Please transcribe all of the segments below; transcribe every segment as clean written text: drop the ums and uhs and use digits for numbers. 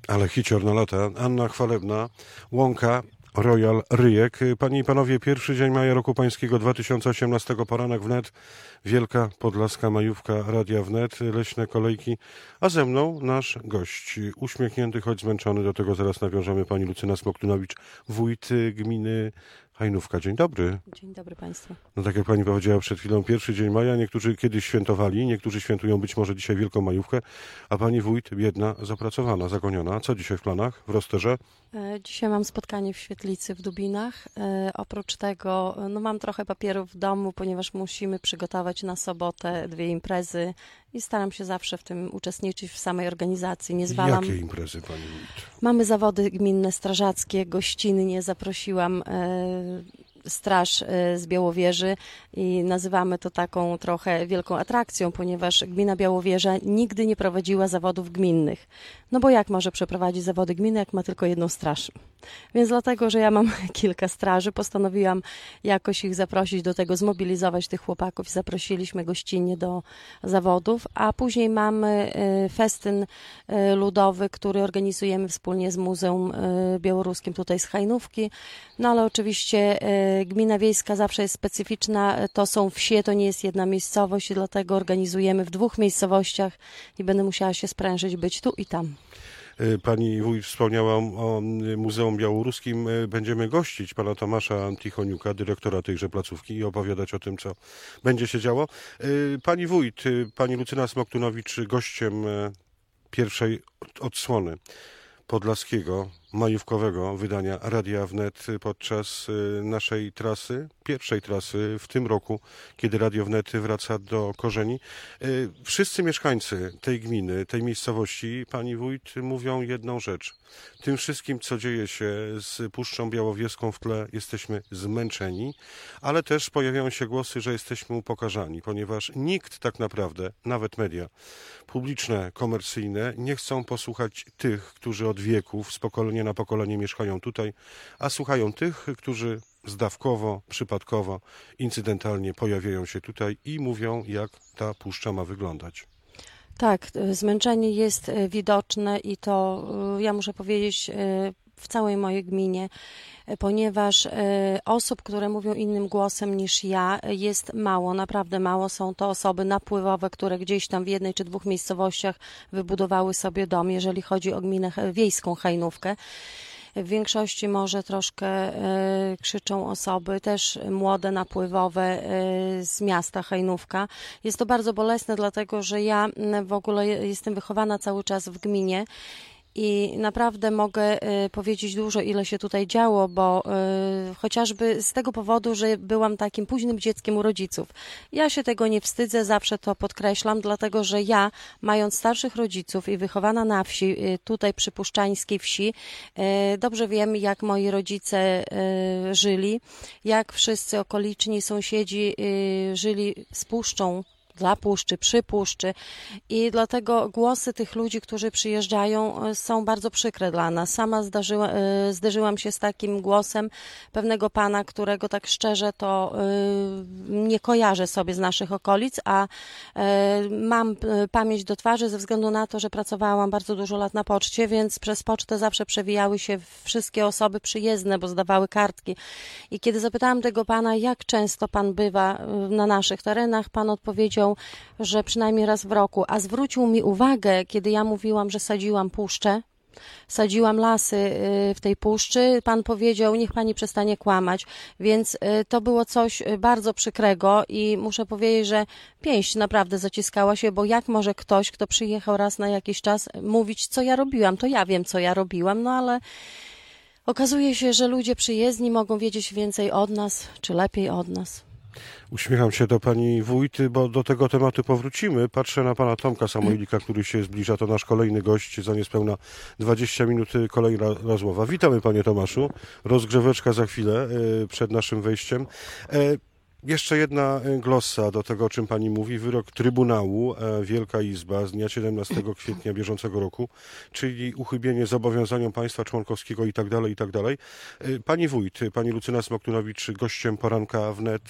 Ale hicior na lata. Anna Chwalebna, Łąka, Royal Ryjek. Panie i panowie, pierwszy dzień maja roku pańskiego 2018, poranek wnet, Wielka Podlaska majówka Radia Wnet, leśne kolejki, a ze mną nasz gość, uśmiechnięty, choć zmęczony, do tego zaraz nawiążemy, pani Lucyna Smoktunowicz, wójt gminy Hajnówka. Dzień dobry. Dzień dobry państwu. No tak jak pani powiedziała przed chwilą, pierwszy dzień maja, niektórzy kiedyś świętowali, niektórzy świętują być może dzisiaj Wielką Majówkę, a pani wójt biedna, zapracowana, zagoniona. Co dzisiaj w planach, w rozterze? Dzisiaj mam spotkanie w Świetlicy w Dubinach. Oprócz tego mam trochę papierów w domu, ponieważ musimy przygotować na sobotę 2 imprezy i staram się zawsze w tym uczestniczyć w samej organizacji. Nie zwalam. Jakie imprezy, pani wójt? Mamy zawody gminne, strażackie, gościnnie. Zaprosiłam straż z Białowieży i nazywamy to taką trochę wielką atrakcją, ponieważ gmina Białowieża nigdy nie prowadziła zawodów gminnych. No bo jak może przeprowadzić zawody gminne, jak ma tylko jedną straż? Więc dlatego, że ja mam kilka straży, postanowiłam jakoś ich zaprosić do tego, zmobilizować tych chłopaków i zaprosiliśmy gościnnie do zawodów, a później mamy festyn ludowy, który organizujemy wspólnie z Muzeum Białoruskim tutaj z Hajnówki. No ale oczywiście gmina wiejska zawsze jest specyficzna, to są wsie, to nie jest jedna miejscowość i dlatego organizujemy w 2 miejscowościach i będę musiała się sprężyć, być tu i tam. Pani wójt wspomniała o Muzeum Białoruskim. Będziemy gościć pana Tomasza Tichoniuka, dyrektora tejże placówki, i opowiadać o tym, co będzie się działo. Pani wójt, pani Lucyna Smoktunowicz, gościem pierwszej odsłony podlaskiego, majówkowego wydania Radia Wnet podczas naszej trasy, pierwszej trasy w tym roku, kiedy Radio Wnet wraca do korzeni. Wszyscy mieszkańcy tej gminy, tej miejscowości, pani wójt, mówią jedną rzecz. Tym wszystkim, co dzieje się z Puszczą Białowieską w tle, jesteśmy zmęczeni, ale też pojawiają się głosy, że jesteśmy upokarzani, ponieważ nikt tak naprawdę, nawet media publiczne, komercyjne, nie chcą posłuchać tych, którzy od wieków, z pokolenia na pokolenie mieszkają tutaj, a słuchają tych, którzy zdawkowo, przypadkowo, incydentalnie pojawiają się tutaj i mówią, jak ta puszcza ma wyglądać. Tak, zmęczenie jest widoczne i to, ja muszę powiedzieć, w całej mojej gminie, ponieważ osób, które mówią innym głosem niż ja, jest mało, naprawdę mało. Są to osoby napływowe, które gdzieś tam w 1 czy 2 miejscowościach wybudowały sobie dom, jeżeli chodzi o gminę wiejską Hajnówkę. W większości może troszkę krzyczą osoby, też młode, napływowe z miasta Hajnówka. Jest to bardzo bolesne, dlatego że ja w ogóle jestem wychowana cały czas w gminie i naprawdę mogę powiedzieć dużo, ile się tutaj działo, bo chociażby z tego powodu, że byłam takim późnym dzieckiem u rodziców. Ja się tego nie wstydzę, zawsze to podkreślam, dlatego że ja, mając starszych rodziców i wychowana na wsi, tutaj przy puszczańskiej wsi, dobrze wiem, jak moi rodzice żyli, jak wszyscy okoliczni sąsiedzi żyli z puszczą, dla puszczy, przy puszczy i dlatego głosy tych ludzi, którzy przyjeżdżają, są bardzo przykre dla nas. Sama zderzyłam się z takim głosem pewnego pana, którego tak szczerze to nie kojarzę sobie z naszych okolic, a mam pamięć do twarzy ze względu na to, że pracowałam bardzo dużo lat na poczcie, więc przez pocztę zawsze przewijały się wszystkie osoby przyjezdne, bo zdawały kartki. I kiedy zapytałam tego pana, jak często pan bywa na naszych terenach, pan odpowiedział, że przynajmniej raz w roku, a zwrócił mi uwagę, kiedy ja mówiłam, że sadziłam puszczę, sadziłam lasy w tej puszczy, pan powiedział, niech pani przestanie kłamać, więc to było coś bardzo przykrego i muszę powiedzieć, że pięść naprawdę zaciskała się, bo jak może ktoś, kto przyjechał raz na jakiś czas, mówić, co ja robiłam, to ja wiem, co ja robiłam, no ale okazuje się, że ludzie przyjezdni mogą wiedzieć więcej od nas, czy lepiej od nas. Uśmiecham się do pani wójt, bo do tego tematu powrócimy. Patrzę na pana Tomka Samoilika, który się zbliża. To nasz kolejny gość. Za niespełna 20 minut kolejna rozmowa. Witamy, panie Tomaszu. Rozgrzeweczka za chwilę przed naszym wejściem. Jeszcze jedna glosa do tego, o czym pani mówi. Wyrok Trybunału, Wielka Izba z dnia 17 kwietnia bieżącego roku, czyli uchybienie zobowiązaniom państwa członkowskiego i tak dalej, i tak dalej. Pani wójt, pani Lucyna Smoktunowicz, gościem poranka wnet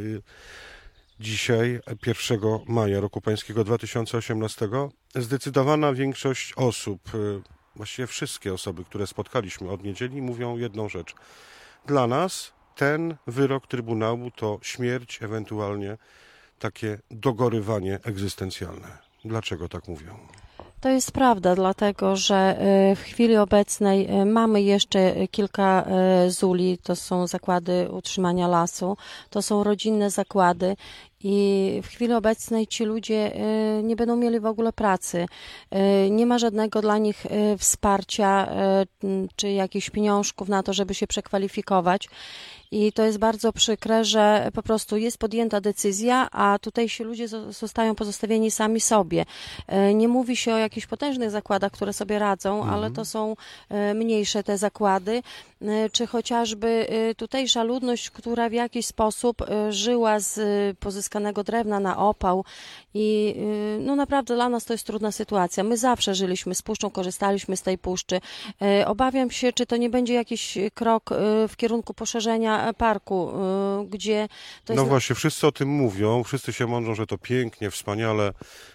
dzisiaj, 1 maja roku pańskiego 2018. Zdecydowana większość osób, właściwie wszystkie osoby, które spotkaliśmy od niedzieli, mówią jedną rzecz. Dla nas ten wyrok Trybunału to śmierć, ewentualnie takie dogorywanie egzystencjalne. Dlaczego tak mówią? To jest prawda, dlatego że w chwili obecnej mamy jeszcze kilka zuli, to są zakłady utrzymania lasu, to są rodzinne zakłady i w chwili obecnej ci ludzie nie będą mieli w ogóle pracy. Nie ma żadnego dla nich wsparcia czy jakichś pieniążków na to, żeby się przekwalifikować. I to jest bardzo przykre, że po prostu jest podjęta decyzja, a tutejsi ludzie zostają pozostawieni sami sobie. Nie mówi się o jakichś potężnych zakładach, które sobie radzą, ale to są mniejsze te zakłady, czy chociażby tutejsza ludność, która w jakiś sposób żyła z pozyskanego drewna na opał i no naprawdę dla nas to jest trudna sytuacja. My zawsze żyliśmy z puszczą, korzystaliśmy z tej puszczy. Obawiam się, czy to nie będzie jakiś krok w kierunku poszerzenia parku, gdzie to jest... No właśnie, wszyscy o tym mówią, wszyscy się mądrzą, że to pięknie, wspaniale,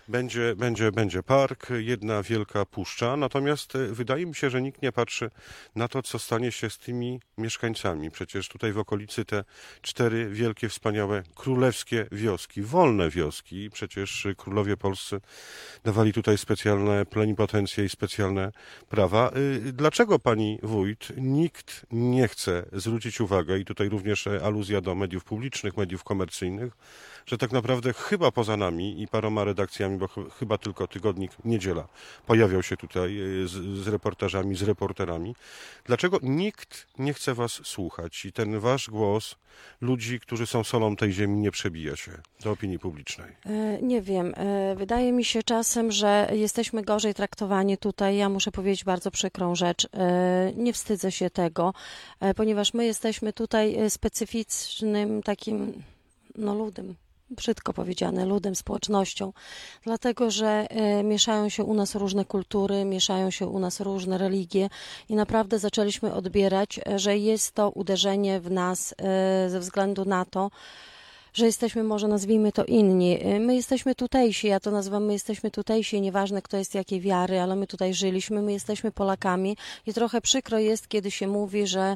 będzie park, jedna wielka puszcza, natomiast wydaje mi się, że nikt nie patrzy na to, co stanie się z tymi mieszkańcami. Przecież tutaj w okolicy te 4 wielkie, wspaniałe, królewskie wioski, wolne wioski, przecież królowie polscy dawali tutaj specjalne plenipotencje i specjalne prawa. Dlaczego, pani wójt, nikt nie chce zwrócić uwagę, i tutaj również aluzja do mediów publicznych, mediów komercyjnych, że tak naprawdę chyba poza nami i paroma redakcjami, bo chyba tylko tygodnik Niedziela pojawiał się tutaj z reportażami, z reporterami. Dlaczego nikt nie chce was słuchać i ten wasz głos ludzi, którzy są solą tej ziemi, nie przebija się do opinii publicznej? Nie wiem. Wydaje mi się czasem, że jesteśmy gorzej traktowani tutaj. Ja muszę powiedzieć bardzo przykrą rzecz. Nie wstydzę się tego, ponieważ my jesteśmy tutaj specyficznym takim ludem. Brzydko powiedziane, ludem, społecznością, dlatego że mieszają się u nas różne kultury, mieszają się u nas różne religie i naprawdę zaczęliśmy odbierać, że jest to uderzenie w nas ze względu na to, że jesteśmy, może nazwijmy to, inni. My jesteśmy tutejsi, ja to nazywam, my jesteśmy tutejsi, nieważne kto jest jakiej wiary, ale my tutaj żyliśmy, my jesteśmy Polakami i trochę przykro jest, kiedy się mówi, że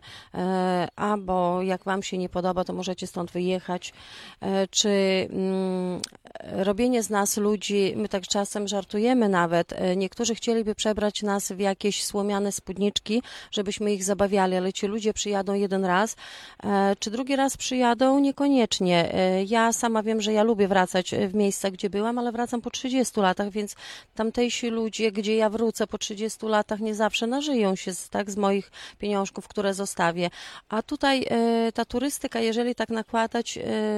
bo jak wam się nie podoba, to możecie stąd wyjechać, czy robienie z nas ludzi, my tak czasem żartujemy nawet, niektórzy chcieliby przebrać nas w jakieś słomiane spódniczki, żebyśmy ich zabawiali, ale ci ludzie przyjadą jeden raz, czy drugi raz przyjadą? Niekoniecznie. Ja sama wiem, że ja lubię wracać w miejsca, gdzie byłam, ale wracam po 30 latach, więc tamtejsi ludzie, gdzie ja wrócę po 30 latach, nie zawsze nażyją się z moich pieniążków, które zostawię. A tutaj ta turystyka, jeżeli tak nakładać,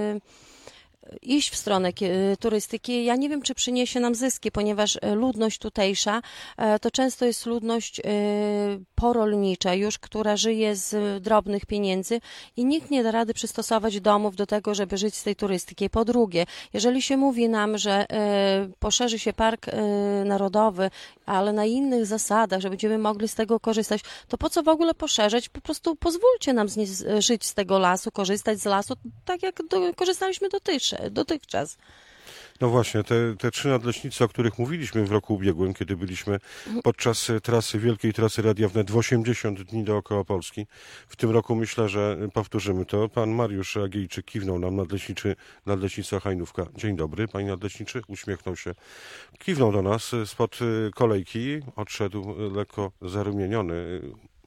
iść w stronę turystyki, ja nie wiem, czy przyniesie nam zyski, ponieważ ludność tutejsza to często jest ludność porolnicza już, która żyje z drobnych pieniędzy i nikt nie da rady przystosować domów do tego, żeby żyć z tej turystyki. Po drugie, jeżeli się mówi nam, że poszerzy się park narodowy, ale na innych zasadach, że będziemy mogli z tego korzystać, to po co w ogóle poszerzać? Po prostu pozwólcie nam żyć z tego lasu, korzystać z lasu, tak jak korzystaliśmy dotychczas. No właśnie, te 3 nadleśnice, o których mówiliśmy w roku ubiegłym, kiedy byliśmy podczas wielkiej trasy Radia Wnet w 80 dni dookoła Polski. W tym roku myślę, że powtórzymy to. Pan Mariusz Agiejczyk kiwnął nam, nadleśnica Hajnówka. Dzień dobry, panie nadleśniczy, uśmiechnął się. Kiwnął do nas spod kolejki, odszedł lekko zarumieniony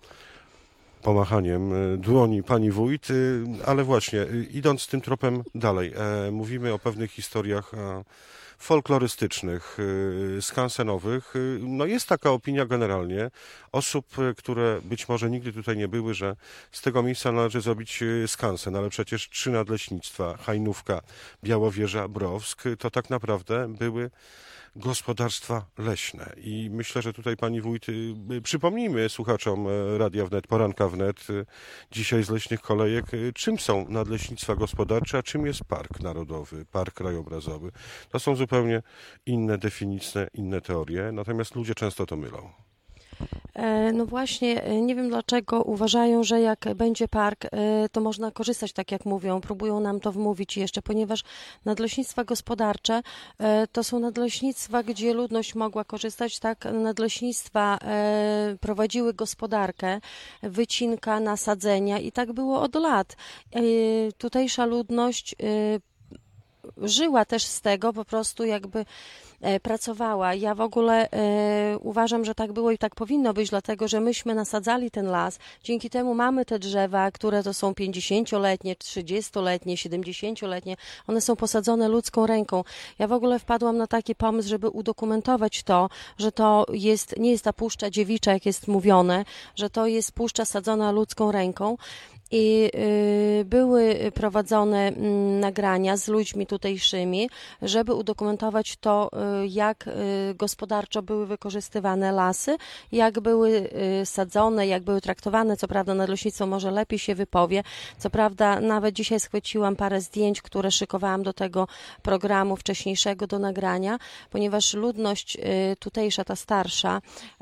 pomachaniem dłoni pani wójt, ale właśnie, idąc tym tropem dalej, mówimy o pewnych historiach folklorystycznych, skansenowych. No jest taka opinia generalnie osób, które być może nigdy tutaj nie były, że z tego miejsca należy zrobić skansen, ale przecież 3 nadleśnictwa, Hajnówka, Białowieża, Browsk, to tak naprawdę były gospodarstwa leśne. I myślę, że tutaj pani wójt, przypomnijmy słuchaczom Radia Wnet, Poranka Wnet, dzisiaj z Leśnych Kolejek, czym są nadleśnictwa gospodarcze, a czym jest park narodowy, park krajobrazowy. To są zupełnie inne definicje, inne teorie, natomiast ludzie często to mylą. No właśnie, nie wiem dlaczego uważają, że jak będzie park, to można korzystać, tak jak mówią. Próbują nam to wmówić jeszcze, ponieważ nadleśnictwa gospodarcze to są nadleśnictwa, gdzie ludność mogła korzystać, tak? Nadleśnictwa prowadziły gospodarkę, wycinka, nasadzenia i tak było od lat. Tutejsza ludność żyła też z tego, po prostu jakby pracowała. Ja w ogóle uważam, że tak było i tak powinno być, dlatego że myśmy nasadzali ten las. Dzięki temu mamy te drzewa, które to są 50-letnie, 30-letnie, 70-letnie. One są posadzone ludzką ręką. Ja w ogóle wpadłam na taki pomysł, żeby udokumentować to, że to jest, nie jest ta puszcza dziewicza, jak jest mówione, że to jest puszcza sadzona ludzką ręką. I były prowadzone nagrania z ludźmi tutejszymi, żeby udokumentować to, jak gospodarczo były wykorzystywane lasy, jak były sadzone, jak były traktowane. Co prawda nadleśnictwo może lepiej się wypowie. Co prawda nawet dzisiaj schwyciłam parę zdjęć, które szykowałam do tego programu wcześniejszego do nagrania, ponieważ ludność tutejsza, ta starsza,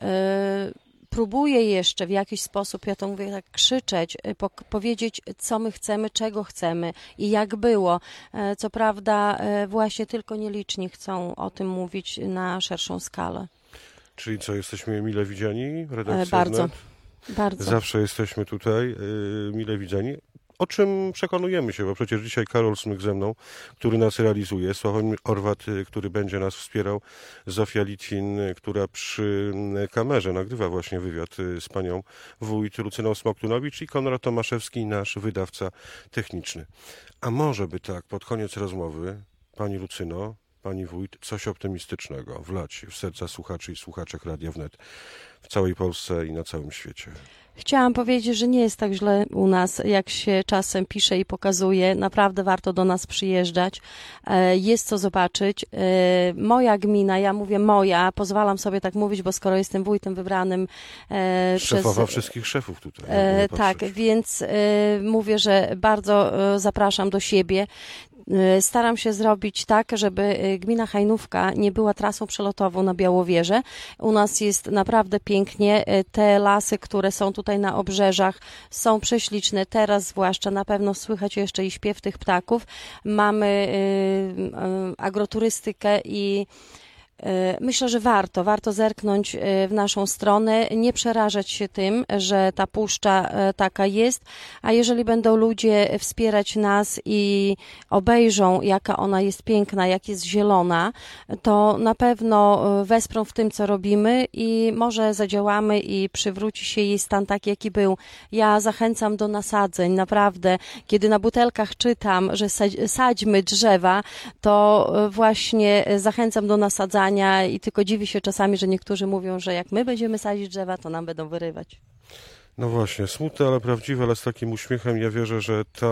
próbuję jeszcze w jakiś sposób, ja to mówię tak, krzyczeć, powiedzieć, co my chcemy, czego chcemy i jak było. Co prawda właśnie tylko nieliczni chcą o tym mówić na szerszą skalę. Czyli co, jesteśmy mile widziani? Redakcja Bardzo, Wnet? bardzo. Zawsze jesteśmy tutaj mile widziani. O czym przekonujemy się, bo przecież dzisiaj Karol Smyk ze mną, który nas realizuje, Sławomir Orwat, który będzie nas wspierał, Zofia Litwin, która przy kamerze nagrywa właśnie wywiad z panią wójt Lucyną Smoktunowicz i Konrad Tomaszewski, nasz wydawca techniczny. A może by tak pod koniec rozmowy, pani Lucyno, pani wójt, coś optymistycznego wlać w serca słuchaczy i słuchaczek Radia Wnet w całej Polsce i na całym świecie. Chciałam powiedzieć, że nie jest tak źle u nas, jak się czasem pisze i pokazuje. Naprawdę warto do nas przyjeżdżać. Jest co zobaczyć. Moja gmina, ja mówię moja, pozwalam sobie tak mówić, bo skoro jestem wójtem wybranym Szefowa wszystkich szefów tutaj. Tak, więc mówię, że bardzo zapraszam do siebie. Staram się zrobić tak, żeby gmina Hajnówka nie była trasą przelotową na Białowieżę. U nas jest naprawdę pięknie. Te lasy, które są tutaj na obrzeżach, są prześliczne. Teraz zwłaszcza na pewno słychać jeszcze i śpiew tych ptaków. Mamy agroturystykę i myślę, że warto zerknąć w naszą stronę, nie przerażać się tym, że ta puszcza taka jest, a jeżeli będą ludzie wspierać nas i obejrzą, jaka ona jest piękna, jak jest zielona, to na pewno wesprą w tym, co robimy i może zadziałamy i przywróci się jej stan taki, jaki był. Ja zachęcam do nasadzeń, naprawdę. Kiedy na butelkach czytam, że sadźmy drzewa, to właśnie zachęcam do nasadzania i tylko dziwi się czasami, że niektórzy mówią, że jak my będziemy sadzić drzewa, to nam będą wyrywać. No właśnie, smutne, ale prawdziwe, ale z takim uśmiechem. Ja wierzę, że ta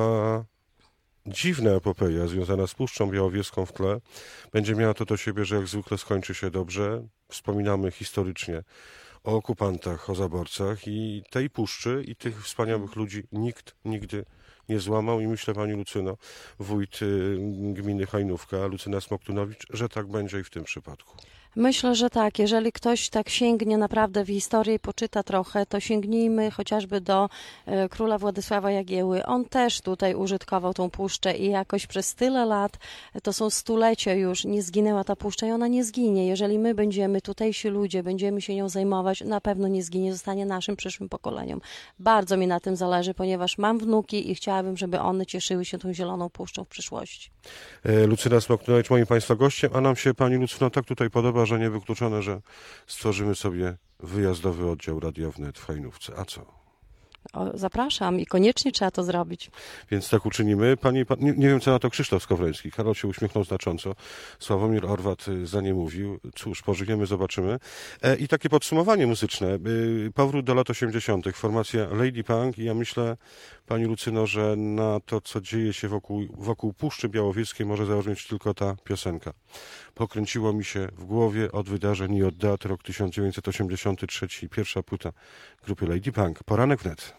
dziwna epopeja związana z Puszczą Białowieską w tle będzie miała to do siebie, że jak zwykle skończy się dobrze. Wspominamy historycznie o okupantach, o zaborcach i tej puszczy i tych wspaniałych ludzi nikt nigdy nie złamał i myślę, pani Lucyno, wójt gminy Hajnówka, Lucyna Smoktunowicz, że tak będzie i w tym przypadku. Myślę, że tak. Jeżeli ktoś tak sięgnie naprawdę w historię i poczyta trochę, to sięgnijmy chociażby do króla Władysława Jagieły. On też tutaj użytkował tą puszczę i jakoś przez tyle lat, to są stulecia już, nie zginęła ta puszcza i ona nie zginie. Jeżeli my będziemy, tutejsi ludzie, będziemy się nią zajmować, na pewno nie zginie, zostanie naszym przyszłym pokoleniom. Bardzo mi na tym zależy, ponieważ mam wnuki i chciałabym, żeby one cieszyły się tą zieloną puszczą w przyszłości. Lucyna Smoktunowicz, moim państwa gościem, a nam się pani Lucyno tak tutaj podoba, że niewykluczone, że stworzymy sobie wyjazdowy oddział Radia Wnet w Hajnówce. A co? Zapraszam i koniecznie trzeba to zrobić. Więc tak uczynimy. Nie wiem, co na to Krzysztof Skowroński. Karol się uśmiechnął znacząco. Sławomir Orwat za nie mówił. Cóż, pożyjemy, zobaczymy. I takie podsumowanie muzyczne. Powrót do lat 80. Formacja Lady Punk i ja myślę, pani Lucyno, że na to, co dzieje się wokół Puszczy Białowieskiej może założyć tylko ta piosenka. Pokręciło mi się w głowie od wydarzeń i od dat, rok 1983, pierwsza płyta grupy Lady Punk. Poranek Wnet.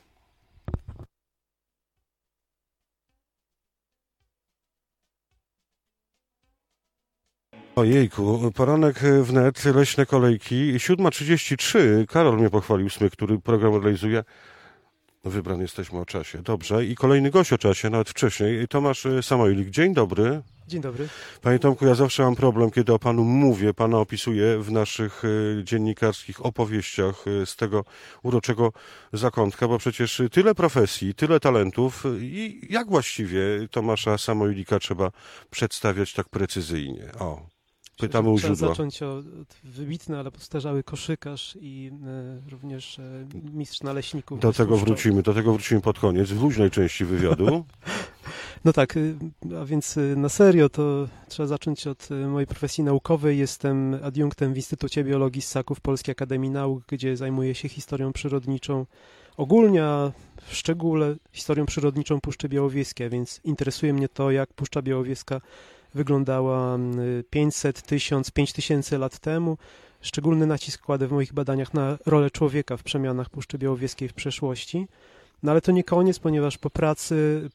Ojejku, poranek wnet, leśne kolejki, 7:33. Karol mnie pochwalił, Smyk, który program realizuje. Wybrany jesteśmy o czasie. Dobrze. I kolejny gość o czasie, nawet wcześniej. Tomasz Samojlik. Dzień dobry. Dzień dobry. Panie Tomku, ja zawsze mam problem, kiedy o panu mówię, pana opisuję w naszych dziennikarskich opowieściach z tego uroczego zakątka, bo przecież tyle profesji, tyle talentów i jak właściwie Tomasza Samojlika trzeba przedstawiać tak precyzyjnie? Pytamy u źródła. Trzeba zacząć od wybitny, ale podstarzały koszykarz i również mistrz naleśników. Do tego wrócimy pod koniec, w luźnej części wywiadu. No tak, a więc na serio to trzeba zacząć od mojej profesji naukowej. Jestem adiunktem w Instytucie Biologii Ssaków Polskiej Akademii Nauk, gdzie zajmuję się historią przyrodniczą ogólnie, a w szczególe historią przyrodniczą Puszczy Białowieskiej, a więc interesuje mnie to, jak Puszcza Białowieska wyglądała 500, 1000, 5000 lat temu. Szczególny nacisk kładę w moich badaniach na rolę człowieka w przemianach Puszczy Białowieskiej w przeszłości. No ale to nie koniec, ponieważ po pracy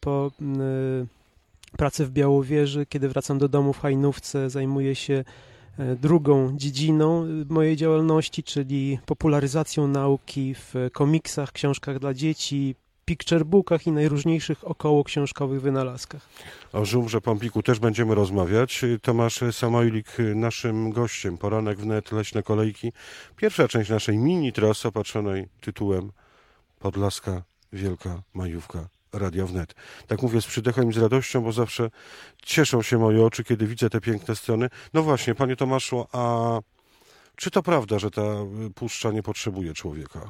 w Białowieży, kiedy wracam do domu w Hajnówce, zajmuję się drugą dziedziną mojej działalności, czyli popularyzacją nauki w komiksach, książkach dla dzieci, picture bookach i najróżniejszych okołoksiążkowych wynalazkach. O żumrze Pompiku też będziemy rozmawiać. Tomasz Samojlik naszym gościem. Poranek wnet, leśne kolejki. Pierwsza część naszej mini trasy opatrzonej tytułem Podlaska Wielka Majówka Radia Wnet. Tak mówię z przydechem i z radością, bo zawsze cieszą się moje oczy, kiedy widzę te piękne strony. No właśnie, panie Tomaszu, a czy to prawda, że ta puszcza nie potrzebuje człowieka?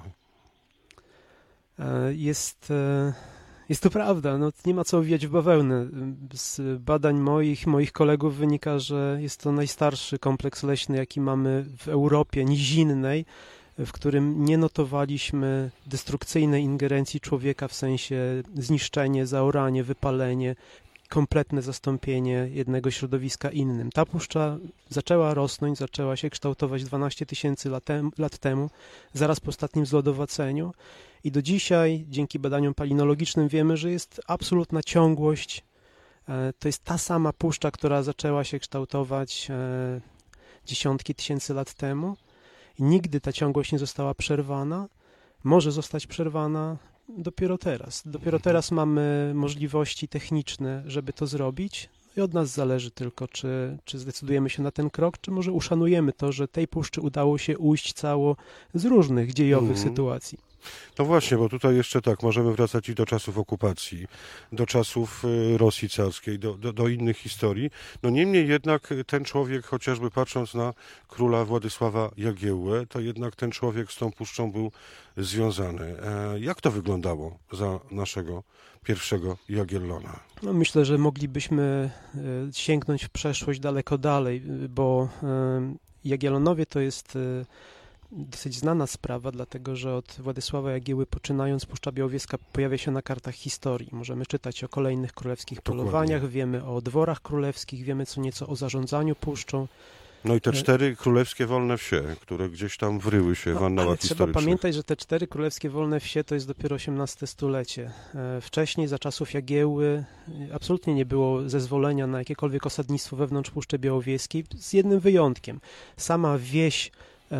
Jest to prawda. No, nie ma co owijać w bawełnę. Z badań moich kolegów wynika, że jest to najstarszy kompleks leśny, jaki mamy w Europie nizinnej, w którym nie notowaliśmy destrukcyjnej ingerencji człowieka w sensie zniszczenie, zaoranie, wypalenie, kompletne zastąpienie jednego środowiska innym. Ta puszcza zaczęła rosnąć, zaczęła się kształtować 12 000 lat temu, zaraz po ostatnim zlodowaceniu i do dzisiaj, dzięki badaniom palinologicznym, wiemy, że jest absolutna ciągłość. To jest ta sama puszcza, która zaczęła się kształtować dziesiątki tysięcy lat temu. I nigdy ta ciągłość nie została przerwana. Może zostać przerwana dopiero teraz. Dopiero teraz mamy możliwości techniczne, żeby to zrobić. I od nas zależy tylko, czy zdecydujemy się na ten krok, czy może uszanujemy to, że tej puszczy udało się ujść cało z różnych dziejowych sytuacji. No właśnie, bo tutaj jeszcze tak, możemy wracać i do czasów okupacji, do czasów Rosji carskiej, do innych historii. No niemniej jednak ten człowiek, chociażby patrząc na króla Władysława Jagiełłę, to jednak ten człowiek z tą puszczą był związany. Jak to wyglądało za naszego pierwszego Jagiellona? No myślę, że moglibyśmy sięgnąć w przeszłość daleko dalej, bo Jagiellonowie to jest dosyć znana sprawa, dlatego że od Władysława Jagiełły poczynając Puszcza Białowieska pojawia się na kartach historii. Możemy czytać o kolejnych królewskich polowaniach, wiemy o dworach królewskich, wiemy co nieco o zarządzaniu puszczą. No i te 4 królewskie wolne wsie, które gdzieś tam wryły się w annałach historycznych. Trzeba pamiętać, że te 4 królewskie wolne wsie to jest dopiero XVIII stulecie. Wcześniej, za czasów Jagiełły, absolutnie nie było zezwolenia na jakiekolwiek osadnictwo wewnątrz Puszczy Białowieskiej, z jednym wyjątkiem. Sama wieś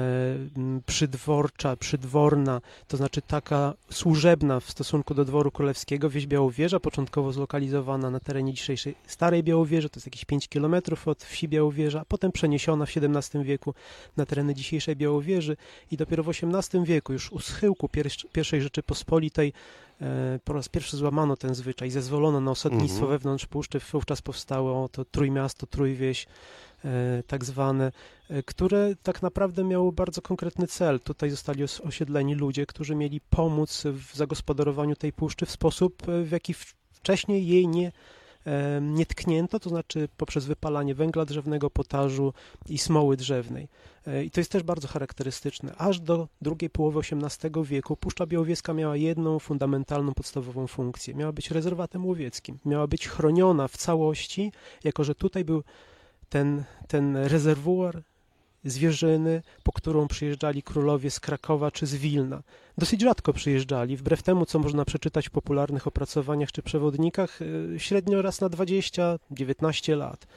przydworna, to znaczy taka służebna w stosunku do dworu królewskiego, wieś Białowieża, początkowo zlokalizowana na terenie dzisiejszej Starej Białowieży, to jest jakieś 5 kilometrów od wsi Białowieża, a potem przeniesiona w XVII wieku na tereny dzisiejszej Białowieży i dopiero w XVIII wieku, już u schyłku pierwszej Rzeczypospolitej, po raz pierwszy złamano ten zwyczaj, zezwolono na osadnictwo wewnątrz puszczy, wówczas powstało to Trójmiasto, Trójwieś, tak zwane, które tak naprawdę miało bardzo konkretny cel. Tutaj zostali osiedleni ludzie, którzy mieli pomóc w zagospodarowaniu tej puszczy w sposób, w jaki wcześniej jej nie tknięto, to znaczy poprzez wypalanie węgla drzewnego, potażu i smoły drzewnej. I to jest też bardzo charakterystyczne. Aż do drugiej połowy XVIII wieku Puszcza Białowieska miała jedną fundamentalną, podstawową funkcję. Miała być rezerwatem łowieckim. Miała być chroniona w całości, jako że tutaj był ten rezerwuar zwierzyny, po którą przyjeżdżali królowie z Krakowa czy z Wilna. Dosyć rzadko przyjeżdżali, wbrew temu, co można przeczytać w popularnych opracowaniach czy przewodnikach, średnio raz na 20-19 lat.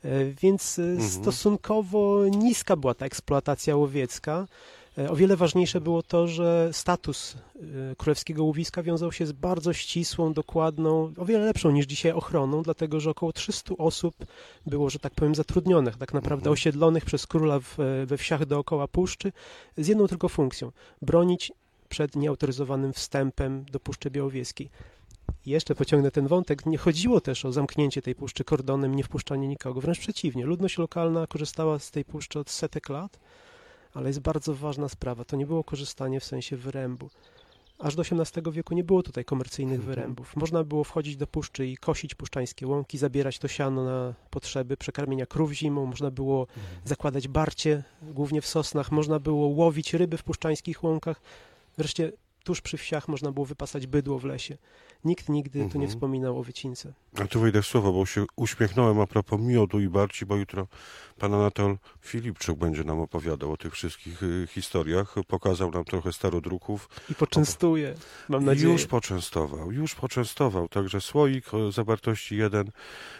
Więc stosunkowo niska była ta eksploatacja łowiecka. O wiele ważniejsze było to, że status królewskiego łowiska wiązał się z bardzo ścisłą, dokładną, o wiele lepszą niż dzisiaj ochroną, dlatego że około 300 osób było, że tak powiem, zatrudnionych, tak naprawdę osiedlonych przez króla we wsiach dookoła puszczy, z jedną tylko funkcją: bronić przed nieautoryzowanym wstępem do Puszczy Białowieskiej. Jeszcze pociągnę ten wątek, nie chodziło też o zamknięcie tej puszczy kordonem, nie wpuszczanie nikogo, wręcz przeciwnie. Ludność lokalna korzystała z tej puszczy od setek lat, ale jest bardzo ważna sprawa, to nie było korzystanie w sensie wyrębu. Aż do XVIII wieku nie było tutaj komercyjnych wyrębów. Można było wchodzić do puszczy i kosić puszczańskie łąki, zabierać to siano na potrzeby przekarmienia krów zimą, można było zakładać barcie, głównie w sosnach, można było łowić ryby w puszczańskich łąkach. Wreszcie tuż przy wsiach można było wypasać bydło w lesie. Nikt nigdy tu nie wspominał o wycince. A tu wejdę w słowo, bo się uśmiechnąłem a propos miodu i barci, bo jutro pan Anatol Filipczuk będzie nam opowiadał o tych wszystkich historiach. Pokazał nam trochę starodruków. I poczęstuje, mam nadzieję. Już poczęstował. Także słoik o zawartości 1,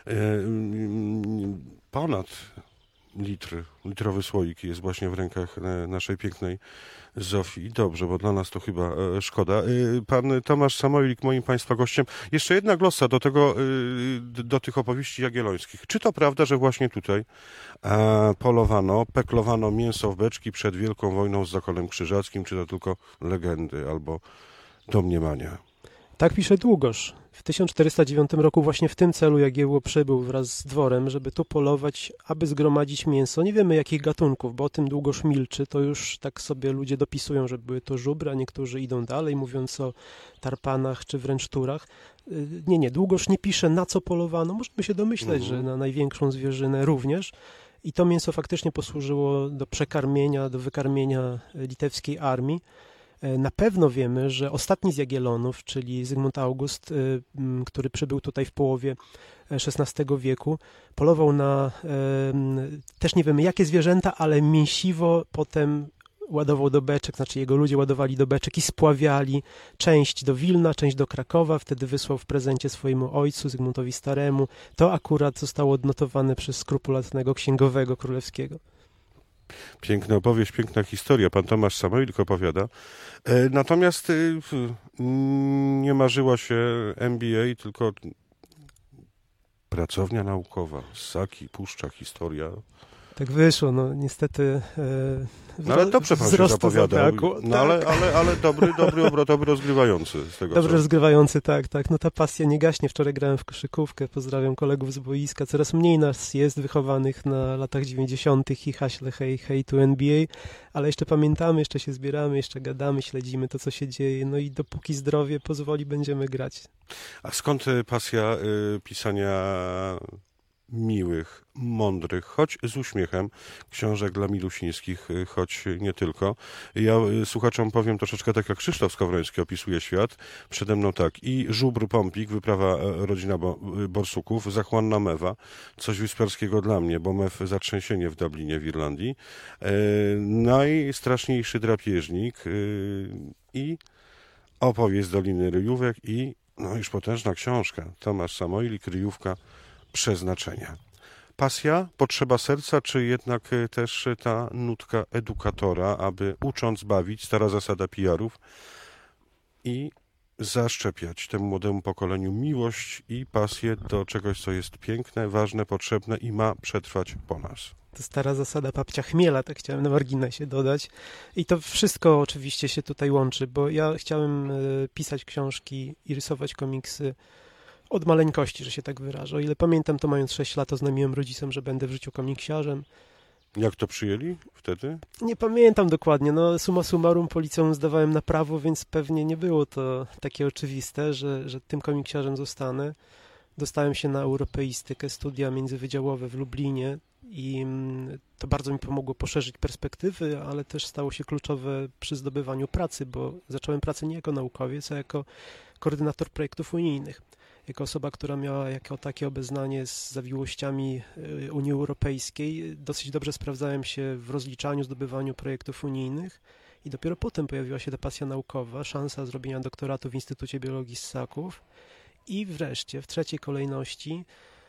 ponad litrowy słoik jest właśnie w rękach naszej pięknej Zofii. Dobrze, bo dla nas to chyba szkoda. Pan Tomasz Samoilik, moim państwa gościem. Jeszcze jedna glosa do tych opowieści jagiellońskich. Czy to prawda, że właśnie tutaj polowano, peklowano mięso w beczki przed Wielką Wojną z Zakonem Krzyżackim? Czy to tylko legendy albo domniemania? Tak pisze Długosz. W 1409 roku właśnie w tym celu Jagiełło przybył wraz z dworem, żeby tu polować, aby zgromadzić mięso. Nie wiemy jakich gatunków, bo o tym Długosz milczy. To już tak sobie ludzie dopisują, że były to żubry, a niektórzy idą dalej, mówiąc o tarpanach czy wręcz turach. Nie, Długosz nie pisze, na co polowano. Możemy się domyśleć, że na największą zwierzynę również. I to mięso faktycznie posłużyło do przekarmienia, do wykarmienia litewskiej armii. Na pewno wiemy, że ostatni z Jagiellonów, czyli Zygmunt August, który przybył tutaj w połowie XVI wieku, polował na, też nie wiemy jakie zwierzęta, ale mięsiwo potem ładował do beczek, znaczy jego ludzie ładowali do beczek i spławiali część do Wilna, część do Krakowa, wtedy wysłał w prezencie swojemu ojcu, Zygmuntowi Staremu. To akurat zostało odnotowane przez skrupulatnego księgowego królewskiego. Piękna opowieść, piękna historia. Pan Tomasz Samoilik opowiada. Natomiast nie marzyło się MBA, tylko pracownia naukowa. Ssaki, Puszcza, historia. Tak wyszło, no niestety. No ale dobrze pan się zapowiadał. No tak. ale dobry obrót, dobry rozgrywający. Z tego, dobry rozgrywający, tak. No ta pasja nie gaśnie. Wczoraj grałem w koszykówkę, pozdrawiam kolegów z boiska. Coraz mniej nas jest wychowanych na latach 90. i haśle hej tu NBA, ale jeszcze pamiętamy, jeszcze się zbieramy, jeszcze gadamy, śledzimy to, co się dzieje. No i dopóki zdrowie pozwoli, będziemy grać. A skąd pasja pisania miłych, mądrych, choć z uśmiechem, książek dla milusińskich, choć nie tylko. Ja słuchaczom powiem troszeczkę tak, jak Krzysztof Skowroński opisuje świat. Przede mną tak, i żubr Pompik, wyprawa rodzina borsuków, zachłanna mewa, coś wyspiarskiego dla mnie, bo mew zatrzęsienie w Dublinie w Irlandii, najstraszniejszy drapieżnik i opowieść z Doliny Ryjówek i no już potężna książka, Tomasz Samoilik, Ryjówka przeznaczenia. Pasja, potrzeba serca, czy jednak też ta nutka edukatora, aby ucząc bawić, stara zasada PR-ów i zaszczepiać temu młodemu pokoleniu miłość i pasję do czegoś, co jest piękne, ważne, potrzebne i ma przetrwać po nas. To stara zasada babcia Chmiela, tak chciałem na marginesie dodać. I to wszystko oczywiście się tutaj łączy, bo ja chciałem pisać książki i rysować komiksy od maleńkości, że się tak wyrażę. O ile pamiętam, to mając 6 lat oznajmiłem rodzicom, że będę w życiu komiksiarzem. Jak to przyjęli wtedy? Nie pamiętam dokładnie. No, summa summarum po liceum zdawałem na prawo, więc pewnie nie było to takie oczywiste, że tym komiksiarzem zostanę. Dostałem się na europeistykę, studia międzywydziałowe w Lublinie i to bardzo mi pomogło poszerzyć perspektywy, ale też stało się kluczowe przy zdobywaniu pracy, bo zacząłem pracę nie jako naukowiec, a jako koordynator projektów unijnych. Jako osoba, która miała jako takie obeznanie z zawiłościami Unii Europejskiej, dosyć dobrze sprawdzałem się w rozliczaniu, zdobywaniu projektów unijnych i dopiero potem pojawiła się ta pasja naukowa, szansa zrobienia doktoratu w Instytucie Biologii Ssaków i wreszcie w trzeciej kolejności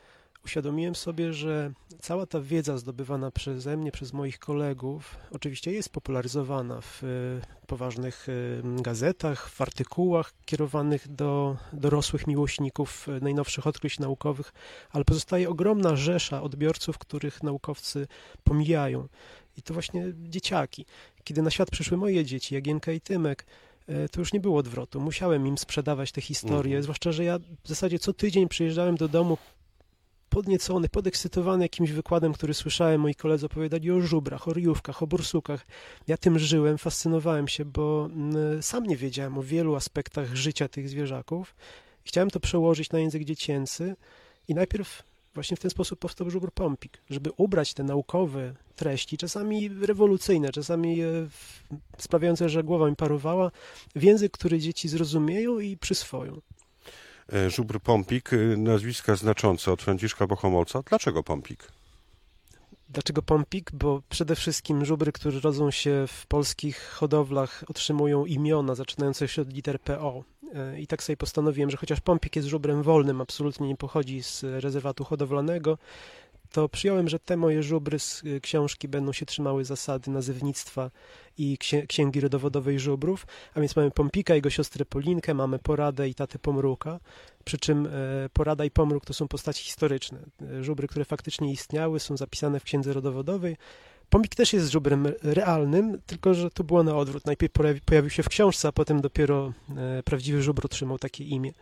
uświadomiłem sobie, że cała ta wiedza zdobywana przeze mnie, przez moich kolegów, oczywiście jest popularyzowana w poważnych gazetach, w artykułach kierowanych do dorosłych miłośników najnowszych odkryć naukowych, ale pozostaje ogromna rzesza odbiorców, których naukowcy pomijają. I to właśnie dzieciaki. Kiedy na świat przyszły moje dzieci, Jagienka i Tymek, to już nie było odwrotu. Musiałem im sprzedawać te historie, zwłaszcza, że ja w zasadzie co tydzień przyjeżdżałem do domu podniecony, podekscytowany jakimś wykładem, który słyszałem. Moi koledzy opowiadali o żubrach, o ryjówkach, o borsukach. Ja tym żyłem, fascynowałem się, bo sam nie wiedziałem o wielu aspektach życia tych zwierzaków. Chciałem to przełożyć na język dziecięcy i najpierw właśnie w ten sposób powstał żubr Pompik, żeby ubrać te naukowe treści, czasami rewolucyjne, czasami sprawiające, że głowa mi parowała, w język, który dzieci zrozumieją i przyswoją. Żubr Pompik, nazwiska znaczące od Franciszka Bohomolca. Dlaczego Pompik? Dlaczego Pompik? Bo przede wszystkim żubry, które rodzą się w polskich hodowlach, otrzymują imiona zaczynające się od liter PO. I tak sobie postanowiłem, że chociaż Pompik jest żubrem wolnym, absolutnie nie pochodzi z rezerwatu hodowlanego, to przyjąłem, że te moje żubry z książki będą się trzymały zasady nazewnictwa i księgi rodowodowej żubrów, a więc mamy Pompika, jego siostrę Polinkę, mamy Poradę i tatę Pomruka, przy czym Porada i Pomruk to są postaci historyczne. Żubry, które faktycznie istniały, są zapisane w księdze rodowodowej. Pompik też jest żubrem realnym, tylko że to było na odwrót. Najpierw pojawił się w książce, a potem dopiero prawdziwy żubr otrzymał takie imię.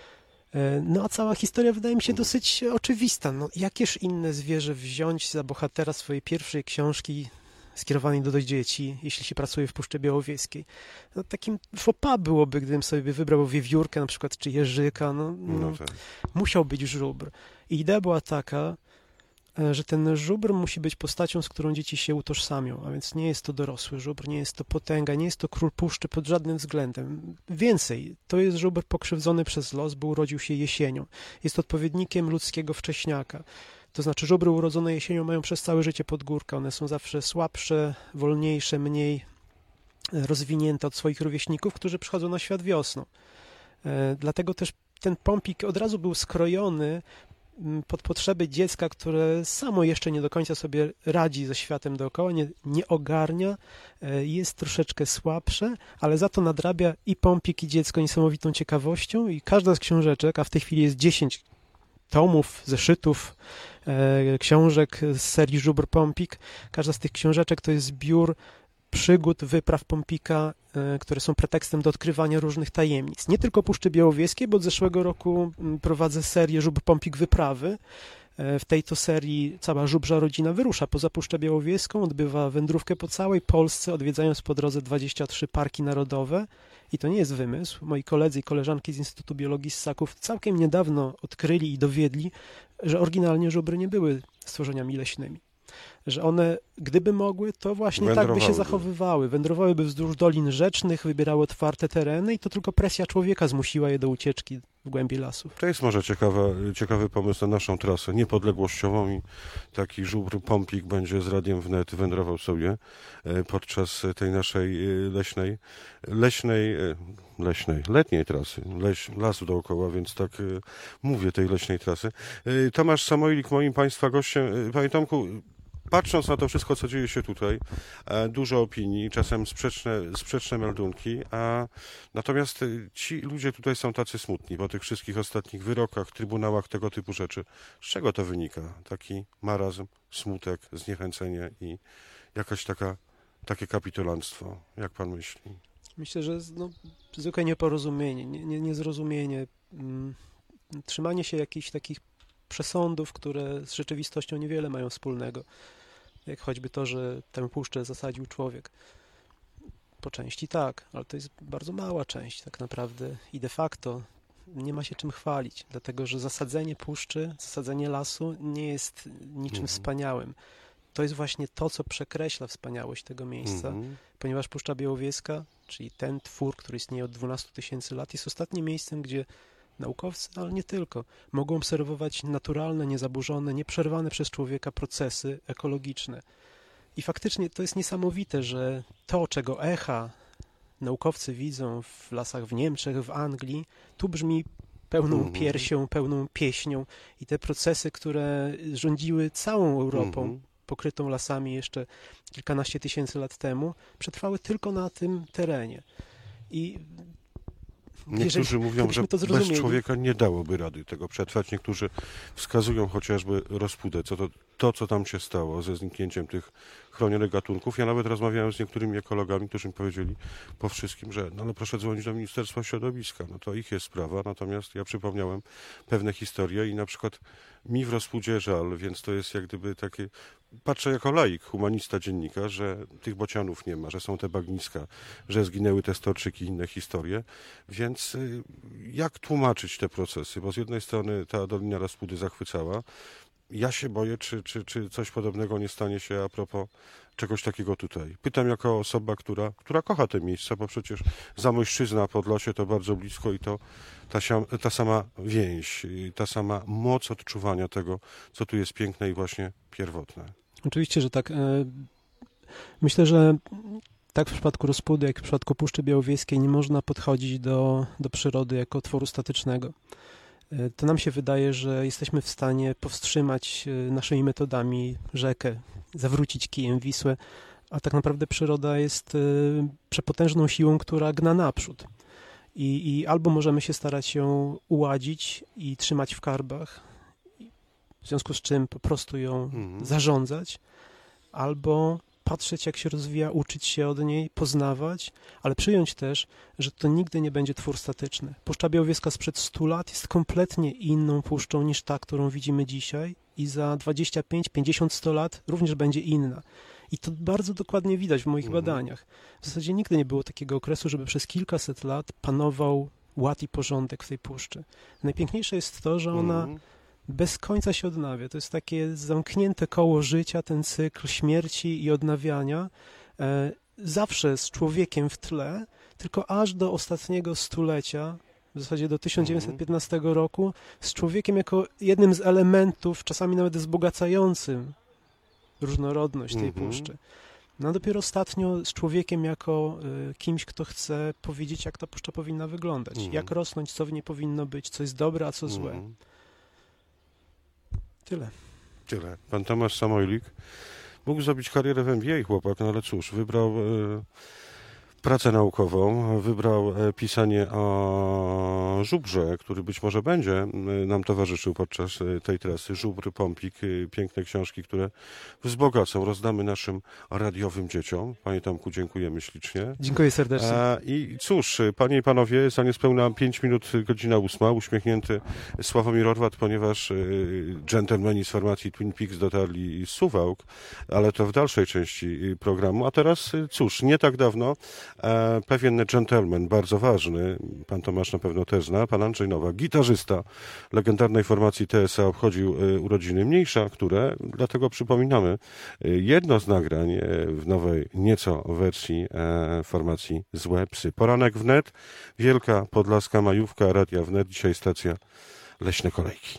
No a cała historia wydaje mi się dosyć oczywista. No, jakież inne zwierzę wziąć za bohatera swojej pierwszej książki skierowanej do dzieci, jeśli się pracuje w Puszczy Białowieskiej. No, takim faux pas byłoby, gdybym sobie wybrał wiewiórkę na przykład, czy jeżyka. Tak. Musiał być żubr. I idea była taka, że ten żubr musi być postacią, z którą dzieci się utożsamią, a więc nie jest to dorosły żubr, nie jest to potęga, nie jest to król puszczy pod żadnym względem. Więcej, to jest żubr pokrzywdzony przez los, bo urodził się jesienią. Jest odpowiednikiem ludzkiego wcześniaka. To znaczy żubry urodzone jesienią mają przez całe życie podgórka. One są zawsze słabsze, wolniejsze, mniej rozwinięte od swoich rówieśników, którzy przychodzą na świat wiosną. Dlatego też ten Pompik od razu był skrojony pod potrzeby dziecka, które samo jeszcze nie do końca sobie radzi ze światem dookoła, nie ogarnia, jest troszeczkę słabsze, ale za to nadrabia i Pompik, i dziecko niesamowitą ciekawością i każda z książeczek, a w tej chwili jest 10 tomów, zeszytów, książek z serii Żubr Pompik, każda z tych książeczek to jest zbiór przygód, wypraw Pompika, które są pretekstem do odkrywania różnych tajemnic. Nie tylko Puszczy Białowieskiej, bo od zeszłego roku prowadzę serię Żubr Pompik Wyprawy. W tej to serii cała żubrza rodzina wyrusza poza Puszczę Białowieską, odbywa wędrówkę po całej Polsce, odwiedzając po drodze 23 parki narodowe. I to nie jest wymysł. Moi koledzy i koleżanki z Instytutu Biologii Ssaków całkiem niedawno odkryli i dowiedli, że oryginalnie żubry nie były stworzeniami leśnymi. Że one, gdyby mogły, to właśnie tak by się zachowywały. Wędrowałyby wzdłuż dolin rzecznych, wybierały otwarte tereny i to tylko presja człowieka zmusiła je do ucieczki w głębi lasów. To jest może ciekawy pomysł na naszą trasę niepodległościową i taki żubr Pompik będzie z Radiem Wnet wędrował sobie podczas tej naszej letniej trasy. Lasu dookoła, więc tak mówię, tej leśnej trasy. Tomasz Samoilik, moim Państwa gościem. Panie Tomku, patrząc na to wszystko, co dzieje się tutaj, dużo opinii, czasem sprzeczne meldunki, natomiast ci ludzie tutaj są tacy smutni po tych wszystkich ostatnich wyrokach, trybunałach, tego typu rzeczy. Z czego to wynika? Taki marazm, smutek, zniechęcenie i jakaś takie kapitulanstwo. Jak pan myśli? Myślę, że zwykłe nieporozumienie, niezrozumienie, trzymanie się jakichś takich przesądów, które z rzeczywistością niewiele mają wspólnego. Jak choćby to, że tę puszczę zasadził człowiek. Po części tak, ale to jest bardzo mała część tak naprawdę i de facto nie ma się czym chwalić, dlatego że zasadzenie puszczy, zasadzenie lasu nie jest niczym wspaniałym. To jest właśnie to, co przekreśla wspaniałość tego miejsca, ponieważ Puszcza Białowieska, czyli ten twór, który istnieje od 12 000 lat, jest ostatnim miejscem, gdzie naukowcy, ale nie tylko, mogą obserwować naturalne, niezaburzone, nieprzerwane przez człowieka procesy ekologiczne. I faktycznie to jest niesamowite, że to, czego echa naukowcy widzą w lasach w Niemczech, w Anglii, tu brzmi pełną piersią, pełną pieśnią i te procesy, które rządziły całą Europą, pokrytą lasami jeszcze kilkanaście tysięcy lat temu, przetrwały tylko na tym terenie. I niektórzy mówią, że bez człowieka nie dałoby rady tego przetrwać. Niektórzy wskazują chociażby Rospudę, co tam się stało ze zniknięciem tych chronionych gatunków. Ja nawet rozmawiałem z niektórymi ekologami, którzy mi powiedzieli po wszystkim, że no ale proszę dzwonić do Ministerstwa Środowiska, no to ich jest sprawa, natomiast ja przypomniałem pewne historie i na przykład mi w Rospudzie żal, więc to jest jak gdyby takie, patrzę jako laik, humanista, dziennikarz, że tych bocianów nie ma, że są te bagniska, że zginęły te storczyki i inne historie, więc jak tłumaczyć te procesy, bo z jednej strony ta Dolina Rospudy zachwycała. Ja się boję, czy coś podobnego nie stanie się a propos czegoś takiego tutaj. Pytam jako osoba, która kocha te miejsca, bo przecież Zamojszczyzna, Podlasie to bardzo blisko i to ta sama więź, ta sama moc odczuwania tego, co tu jest piękne i właśnie pierwotne. Oczywiście, że tak. Myślę, że tak w przypadku Rospudy, jak w przypadku Puszczy Białowieskiej nie można podchodzić do przyrody jako tworu statycznego. To nam się wydaje, że jesteśmy w stanie powstrzymać naszymi metodami rzekę, zawrócić kijem Wisłę, a tak naprawdę przyroda jest przepotężną siłą, która gna naprzód. I albo możemy się starać ją uładzić i trzymać w karbach, w związku z czym po prostu ją zarządzać, albo patrzeć, jak się rozwija, uczyć się od niej, poznawać, ale przyjąć też, że to nigdy nie będzie twór statyczny. Puszcza Białowieska sprzed 100 lat jest kompletnie inną puszczą niż ta, którą widzimy dzisiaj i za 25, 50, 100 lat również będzie inna. I to bardzo dokładnie widać w moich badaniach. W zasadzie nigdy nie było takiego okresu, żeby przez kilkaset lat panował ład i porządek w tej puszczy. Najpiękniejsze jest to, że ona bez końca się odnawia. To jest takie zamknięte koło życia, ten cykl śmierci i odnawiania, zawsze z człowiekiem w tle, tylko aż do ostatniego stulecia, w zasadzie do 1915 roku, z człowiekiem jako jednym z elementów, czasami nawet wzbogacającym różnorodność tej puszczy. No a dopiero ostatnio z człowiekiem jako kimś, kto chce powiedzieć, jak ta puszcza powinna wyglądać, jak rosnąć, co w niej powinno być, co jest dobre, a co złe. Tyle. Pan Tomasz Samojlik mógł zrobić karierę w MBA, chłopak, no ale cóż, wybrał pracę naukową, wybrał pisanie o żubrze, który być może będzie nam towarzyszył podczas tej trasy. Żubr, Pompik, piękne książki, które wzbogacą, rozdamy naszym radiowym dzieciom. Panie Tomku, dziękujemy ślicznie. Dziękuję serdecznie. I cóż, panie i panowie, za niespełna 5 minut, godzina 8, uśmiechnięty Sławomir Orwat, ponieważ dżentelmeni z formacji Twin Peaks dotarli z Suwałk, ale to w dalszej części programu. A teraz, cóż, nie tak dawno pewien gentleman, bardzo ważny, pan Tomasz na pewno też zna, pan Andrzej Nowak, gitarzysta legendarnej formacji TSA, obchodził urodziny mniejsza, które, dlatego przypominamy, jedno z nagrań w nowej nieco wersji formacji Złe Psy. Poranek wnet, Wielka Podlaska Majówka, Radia Wnet, dzisiaj stacja Leśne Kolejki.